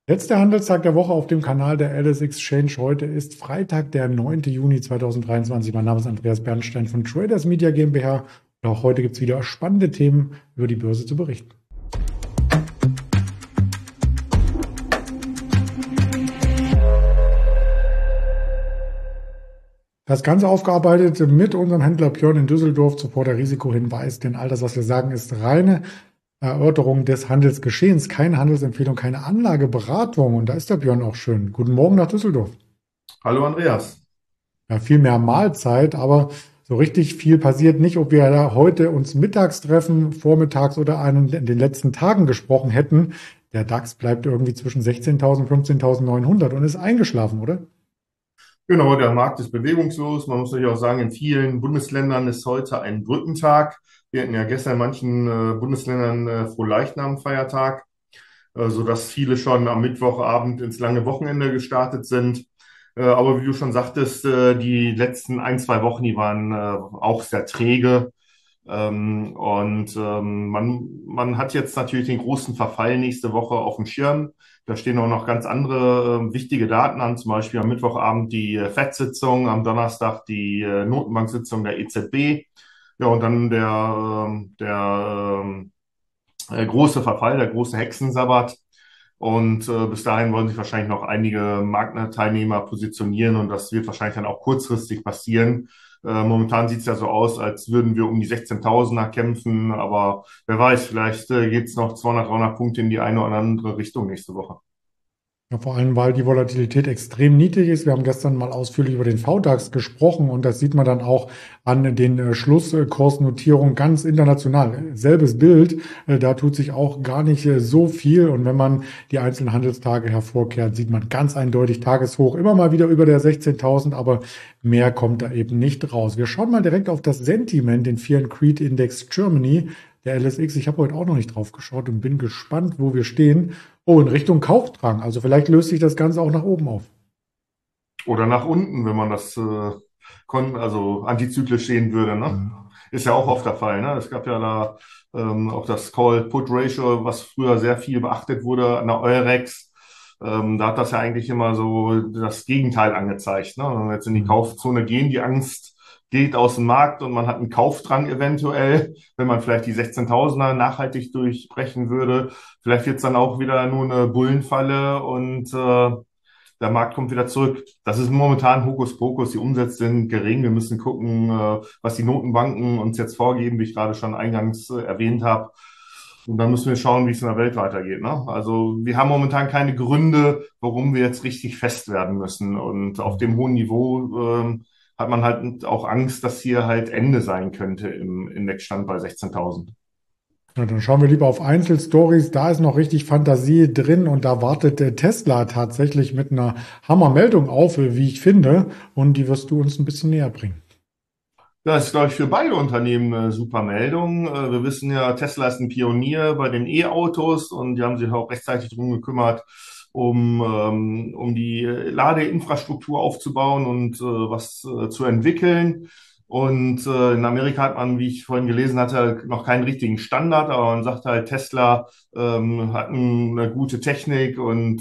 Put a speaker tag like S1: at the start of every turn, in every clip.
S1: Letzter Handelstag der Woche auf dem Kanal der Alice Exchange. Heute ist Freitag, der 9. Juni 2023. Mein Name ist Andreas Bernstein von Traders Media GmbH. Und auch heute gibt es wieder spannende Themen über die Börse zu berichten. Das Ganze aufgearbeitet mit unserem Händler Björn in Düsseldorf zuvor der Risikohinweis, denn all das, was wir sagen, ist reine Erörterung des Handelsgeschehens, keine Handelsempfehlung, keine Anlageberatung. Und da ist der Björn auch schön. Guten Morgen nach Düsseldorf.
S2: Hallo Andreas.
S1: Ja, viel mehr Mahlzeit, aber so richtig viel passiert nicht. Ob wir da heute uns mittags treffen, vormittags oder einen in den letzten Tagen gesprochen hätten. Der DAX bleibt irgendwie zwischen 16.000, 15.900 und ist eingeschlafen, oder?
S2: Genau, der Markt ist bewegungslos. Man muss natürlich auch sagen, in vielen Bundesländern ist heute ein Brückentag. Wir hatten ja gestern in manchen Bundesländern Frohleichnam-Feiertag, sodass viele schon am Mittwochabend ins lange Wochenende gestartet sind. Aber wie du schon sagtest, die letzten ein, zwei Wochen, die waren auch sehr träge. Man hat jetzt natürlich den großen Verfall nächste Woche auf dem Schirm. Da stehen auch noch ganz andere wichtige Daten an, zum Beispiel am Mittwochabend die FED-Sitzung, am Donnerstag die Notenbank-Sitzung der EZB. Ja, und dann der große Verfall, der große Hexensabbat. Und bis dahin wollen sich wahrscheinlich noch einige Marktteilnehmer positionieren und das wird wahrscheinlich dann auch kurzfristig passieren. Momentan sieht es ja so aus, als würden wir um die 16.000er kämpfen, aber wer weiß, vielleicht geht es noch 200, 300 Punkte in die eine oder andere Richtung nächste Woche.
S1: Ja, vor allem, weil die Volatilität extrem niedrig ist. Wir haben gestern mal ausführlich über den VDAX gesprochen und das sieht man dann auch an den Schlusskursnotierungen ganz international. Selbes Bild, da tut sich auch gar nicht so viel. Und wenn man die einzelnen Handelstage hervorkehrt, sieht man ganz eindeutig Tageshoch, immer mal wieder über der 16.000, aber mehr kommt da eben nicht raus. Wir schauen mal direkt auf das Sentiment, den Fear and Greed Index Germany, der LSX. Ich habe heute auch noch nicht drauf geschaut und bin gespannt, wo wir stehen. Oh, in Richtung Kaufdrang. Also vielleicht löst sich das Ganze auch nach oben auf.
S2: Oder nach unten, wenn man das also antizyklisch sehen würde, ne?
S1: Mhm.
S2: Ist ja auch oft
S1: Ja.
S2: der Fall, ne? Es gab ja da auch das Call-Put-Ratio, was früher sehr viel beachtet wurde an der Eurex. Da hat das ja eigentlich immer so das Gegenteil angezeigt, ne? Wenn wir jetzt in die
S1: Mhm.
S2: Kaufzone gehen, die Angst geht aus dem Markt und man hat einen Kaufdrang eventuell, wenn man vielleicht die 16.000er nachhaltig durchbrechen würde. Vielleicht wird es dann auch wieder nur eine Bullenfalle und der Markt kommt wieder zurück. Das ist momentan Hokuspokus. Die Umsätze sind gering. Wir müssen gucken, was die Notenbanken uns jetzt vorgeben, wie ich gerade schon eingangs erwähnt habe. Und dann müssen wir schauen, wie es in der Welt weitergeht. Ne? Also wir haben momentan keine Gründe, warum wir jetzt richtig fest werden müssen. Und auf dem hohen Niveau hat man halt auch Angst, dass hier halt Ende sein könnte im Indexstand bei 16.000.
S1: Ja, dann schauen wir lieber auf Einzelstories. Da ist noch richtig Fantasie drin und da wartet der Tesla tatsächlich mit einer Hammermeldung auf, wie ich finde. Und die wirst du uns ein bisschen näher bringen.
S2: Das ist, glaube ich, für beide Unternehmen eine super Meldung. Wir wissen ja, Tesla ist ein Pionier bei den E-Autos und die haben sich auch rechtzeitig darum gekümmert, um die Ladeinfrastruktur aufzubauen und was zu entwickeln. Und in Amerika hat man, wie ich vorhin gelesen hatte, noch keinen richtigen Standard, aber man sagt halt, Tesla hat eine gute Technik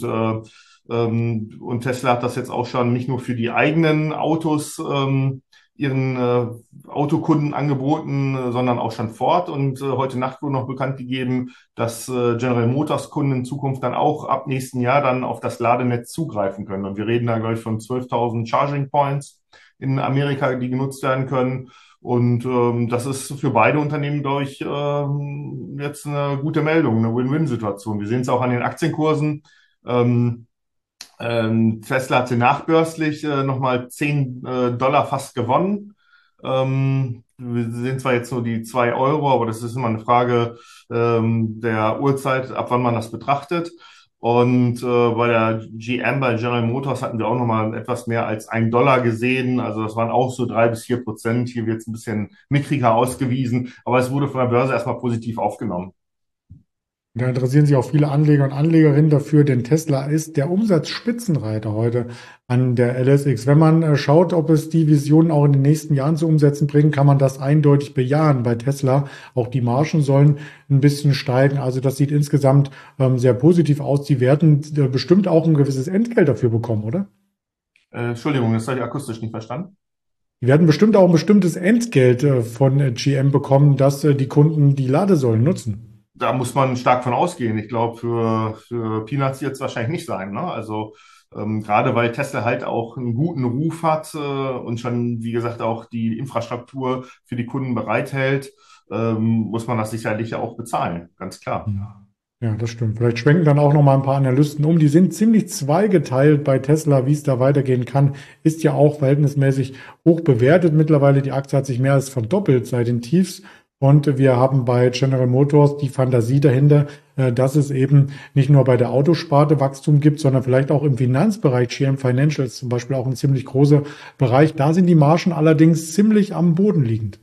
S2: und Tesla hat das jetzt auch schon nicht nur für die eigenen Autos ihren Autokunden angeboten, sondern auch schon Ford. Und heute Nacht wurde noch bekannt gegeben, dass General Motors Kunden in Zukunft dann auch ab nächsten Jahr dann auf das Ladenetz zugreifen können. Und wir reden da, glaube ich, von 12.000 Charging Points in Amerika, die genutzt werden können. Und das ist für beide Unternehmen, glaube ich, jetzt eine gute Meldung, eine Win-Win-Situation. Wir sehen es auch an den Aktienkursen. Ähm, Tesla hatte nachbörslich nochmal 10 Dollar fast gewonnen. Wir sehen zwar jetzt nur die 2 Euro, aber das ist immer eine Frage der Uhrzeit, ab wann man das betrachtet. Und bei der GM, bei General Motors hatten wir auch nochmal etwas mehr als 1 Dollar gesehen. Also das waren auch so 3 bis 4%. Hier wird es ein bisschen mickriger ausgewiesen, aber es wurde von der Börse erstmal positiv aufgenommen.
S1: Da interessieren sich auch viele Anleger und Anlegerinnen dafür, denn Tesla ist der Umsatzspitzenreiter heute an der LSX. Wenn man schaut, ob es die Visionen auch in den nächsten Jahren zu umsetzen bringen, kann man das eindeutig bejahen bei Tesla. Auch die Margen sollen ein bisschen steigen. Also das sieht insgesamt sehr positiv aus. Die werden bestimmt auch ein gewisses Entgelt dafür bekommen, oder?
S2: Entschuldigung, das habe ich akustisch nicht verstanden.
S1: Die werden bestimmt auch ein bestimmtes Entgelt von GM bekommen, dass die Kunden die Ladesäulen nutzen.
S2: Da muss man stark von ausgehen. Ich glaube, für Peanuts wird es wahrscheinlich nicht sein. Ne? Also gerade weil Tesla halt auch einen guten Ruf hat und schon, wie gesagt, auch die Infrastruktur für die Kunden bereithält, muss man das sicherlich auch bezahlen, ganz klar.
S1: Ja. Ja, das stimmt. Vielleicht schwenken dann auch noch mal ein paar Analysten um. Die sind ziemlich zweigeteilt bei Tesla, wie es da weitergehen kann. Ist ja auch verhältnismäßig hoch bewertet mittlerweile. Die Aktie hat sich mehr als verdoppelt seit den Tiefs. Und wir haben bei General Motors die Fantasie dahinter, dass es eben nicht nur bei der Autosparte Wachstum gibt, sondern vielleicht auch im Finanzbereich. GM Financial ist zum Beispiel auch ein ziemlich großer Bereich. Da sind die Margen allerdings ziemlich am Boden liegend.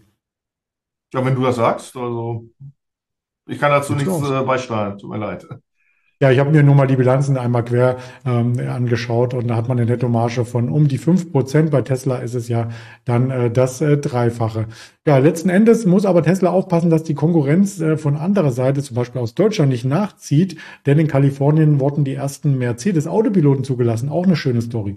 S2: Ja, wenn du das sagst, also ich kann dazu
S1: Sieht so
S2: nichts
S1: aus.
S2: beisteuern, tut mir leid.
S1: Ja, ich habe mir nur mal die Bilanzen einmal quer angeschaut und da hat man eine Nettomarge von um die 5%. Bei Tesla ist es ja dann das Dreifache. Ja, letzten Endes muss aber Tesla aufpassen, dass die Konkurrenz von anderer Seite, zum Beispiel aus Deutschland, nicht nachzieht, denn in Kalifornien wurden die ersten Mercedes-Autopiloten zugelassen. Auch eine schöne Story.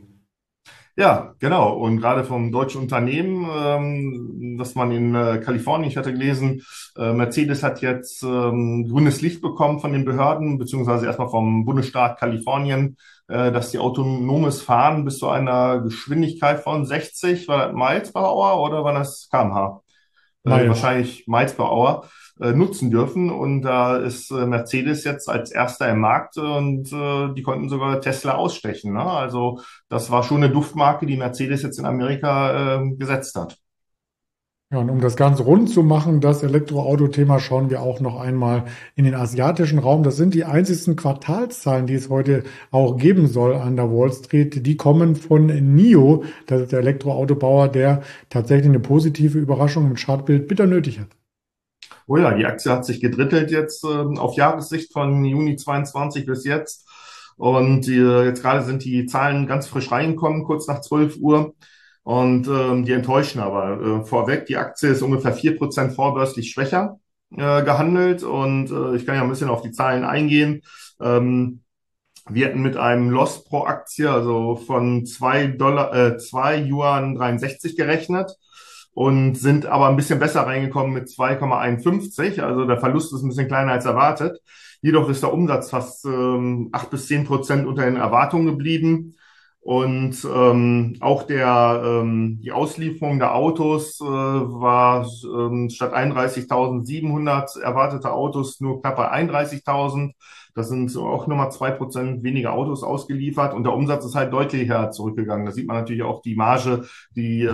S2: Ja, genau. Und gerade vom deutschen Unternehmen, dass man in Kalifornien, ich hatte gelesen, Mercedes hat jetzt grünes Licht bekommen von den Behörden, beziehungsweise erstmal vom Bundesstaat Kalifornien, dass die autonomes Fahren bis zu einer Geschwindigkeit von 60, war das Miles per Hour oder war das km/h?
S1: Miles.
S2: Wahrscheinlich Miles per Hour nutzen dürfen. Und da ist Mercedes jetzt als erster im Markt und die konnten sogar Tesla ausstechen. Ne? Also das war schon eine Duftmarke, die Mercedes jetzt in Amerika gesetzt hat.
S1: Ja, und um das Ganze rund zu machen, das Elektroauto-Thema, schauen wir auch noch einmal in den asiatischen Raum. Das sind die einzigsten Quartalszahlen, die es heute auch geben soll an der Wall Street. Die kommen von NIO, das ist der Elektroautobauer, der tatsächlich eine positive Überraschung im Chartbild bitter nötig hat.
S2: Oh ja, die Aktie hat sich gedrittelt jetzt auf Jahressicht von Juni 22 bis jetzt. Und jetzt gerade sind die Zahlen ganz frisch reingekommen, kurz nach 12 Uhr. Und die enttäuschen aber. Vorweg, die Aktie ist ungefähr 4% vorbörslich schwächer gehandelt. Und ich kann ja ein bisschen auf die Zahlen eingehen. Wir hatten mit einem Loss pro Aktie, also von zwei Yuan 63 gerechnet und sind aber ein bisschen besser reingekommen mit 2,51. Also der Verlust ist ein bisschen kleiner als erwartet. Jedoch ist der Umsatz fast 8 bis 10% unter den Erwartungen geblieben. Und auch die Auslieferung der Autos war statt 31.700 erwartete Autos nur knapp bei 31.000. Das sind so auch nochmal 2% weniger Autos ausgeliefert und der Umsatz ist halt deutlich zurückgegangen. Da sieht man natürlich auch die Marge, die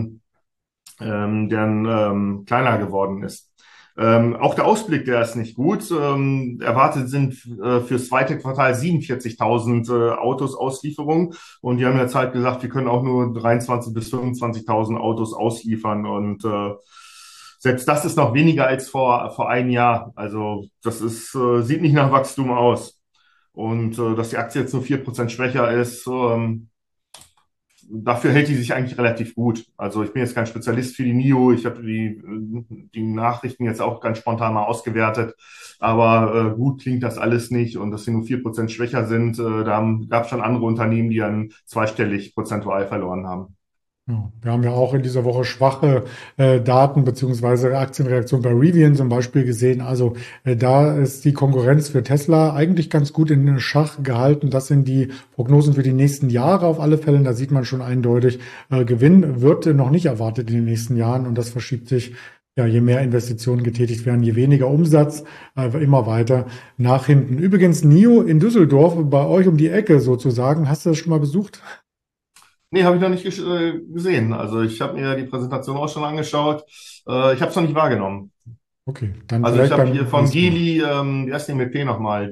S2: deren kleiner geworden ist. Auch der Ausblick, der ist nicht gut. Erwartet sind fürs zweite Quartal 47.000 Autos Auslieferung und die haben jetzt halt gesagt, wir können auch nur 23.000 bis 25.000 Autos ausliefern und selbst das ist noch weniger als vor einem Jahr. Also das ist, sieht nicht nach Wachstum aus. Und dass die Aktie jetzt nur 4% schwächer ist, dafür hält die sich eigentlich relativ gut. Also ich bin jetzt kein Spezialist für die NIO. Ich habe die Nachrichten jetzt auch ganz spontan mal ausgewertet. Aber gut klingt das alles nicht. Und dass sie nur 4% schwächer sind, da gab es schon andere Unternehmen, die dann zweistellig prozentual verloren haben.
S1: Ja, wir haben ja auch in dieser Woche schwache Daten beziehungsweise Aktienreaktion bei Rivian zum Beispiel gesehen. Also da ist die Konkurrenz für Tesla eigentlich ganz gut in Schach gehalten. Das sind die Prognosen für die nächsten Jahre auf alle Fälle. Da sieht man schon eindeutig, Gewinn wird noch nicht erwartet in den nächsten Jahren und das verschiebt sich. Ja, je mehr Investitionen getätigt werden, je weniger Umsatz, immer weiter nach hinten. Übrigens, NIO in Düsseldorf, bei euch um die Ecke sozusagen. Hast du das schon mal besucht?
S2: Nee, habe ich noch nicht gesehen. Also ich habe mir die Präsentation auch schon angeschaut. Ich habe es noch nicht wahrgenommen.
S1: Okay, dann
S2: Also ich
S1: vielleicht
S2: habe hier
S1: beim
S2: von
S1: nächsten Mal.
S2: Geely, die erste MP nochmal,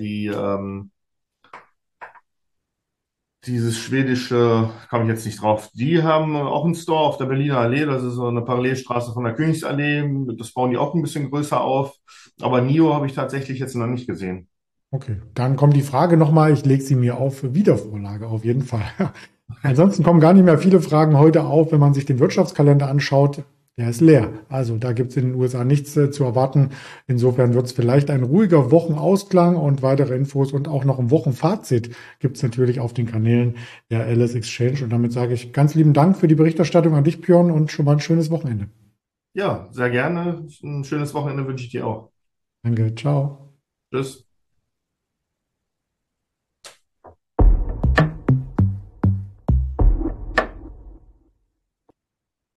S2: dieses schwedische, kam ich jetzt nicht drauf. Die haben auch einen Store auf der Berliner Allee. Das ist so eine Parallelstraße von der Königsallee. Das bauen die auch ein bisschen größer auf. Aber NIO habe ich tatsächlich jetzt noch nicht gesehen.
S1: Okay, dann kommt die Frage nochmal, ich lege sie mir auf Wiedervorlage, auf jeden Fall. Ansonsten kommen gar nicht mehr viele Fragen heute auf, wenn man sich den Wirtschaftskalender anschaut. Der ist leer. Also da gibt es in den USA nichts zu erwarten. Insofern wird es vielleicht ein ruhiger Wochenausklang und weitere Infos und auch noch ein Wochenfazit gibt es natürlich auf den Kanälen der LS Exchange. Und damit sage ich ganz lieben Dank für die Berichterstattung an dich, Björn, und schon mal ein schönes Wochenende.
S2: Ja, sehr gerne. Ein schönes Wochenende wünsche ich dir auch.
S1: Danke, ciao.
S2: Tschüss.